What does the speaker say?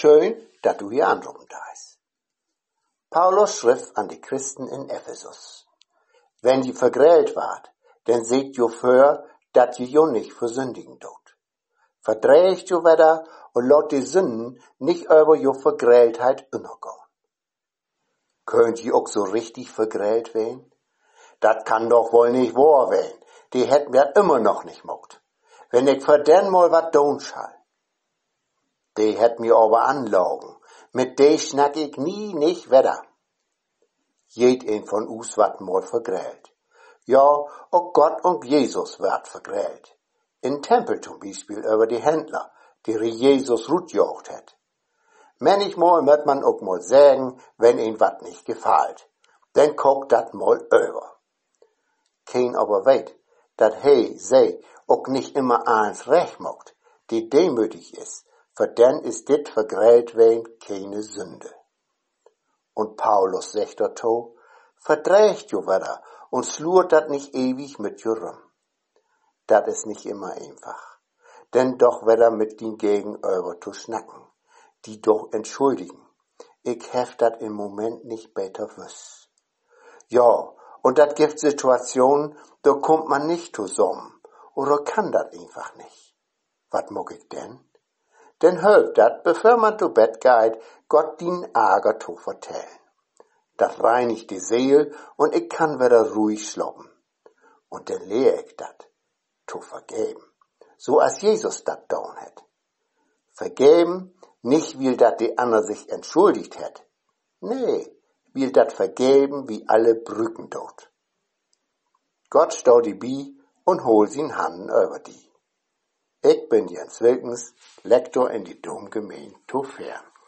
Schön, dass du hier anrufen dast. Paulus schrift an die Christen in Ephesus. Wenn die vergrält wart, denn seht jo für, dat je jo nicht versündigen tut. Verdreht jo wieder und lot die Sünden nicht über jo Vergrältheit übergehen. Könnt je auch so richtig vergrält werden? Dat kann doch wohl nicht wahr werden. Die hätten wir immer noch nicht mocht. Wenn ich für den mal wat tun schall. Die hätt mir aber anlogen. Mit de schnack ich nie nicht wieder. Jed een von us wat mal vergrält. Ja, auch Gott und Jesus wird vergrält. In Tempel zum Beispiel über die Händler, die Jesus rutjocht hat. Manchmal wird man auch mal sagen, wenn ihnen wat nicht gefällt. Dann guckt dat mal über. Kein aber weet, dat sie auch nicht immer eins recht macht, die demütig ist, für den ist dit vergrält wen keine Sünde. Und Paulus sagt dazu, verdreht jo wieder und slurt dat nicht ewig mit jo rum. Dat ist nicht immer einfach, denn doch wieder mit den Gegenüber zu schnacken, die doch entschuldigen. Ich hef dat im Moment nicht besser wüss. Ja, und dat gibt Situationen, da kommt man nicht zusammen, oder kann dat einfach nicht. Wat mag ich denn? Denn helft dat, bevor man zu Bett geht, Gott den Ärger zu vertellen. Dat reinigt die Seele und ich kann wieder ruhig schlafen. Und dann lehre ich dat, zu vergeben. So als Jesus dat getan hat. Vergeben, nicht weil dat die andere sich entschuldigt hat. Nee, weil dat vergeben wie alle Brücken dort. Gott stau die bi und hol sin Handen über die. Ich bin Jens Wilkens, Lektor in die Domgemeinde Tofern.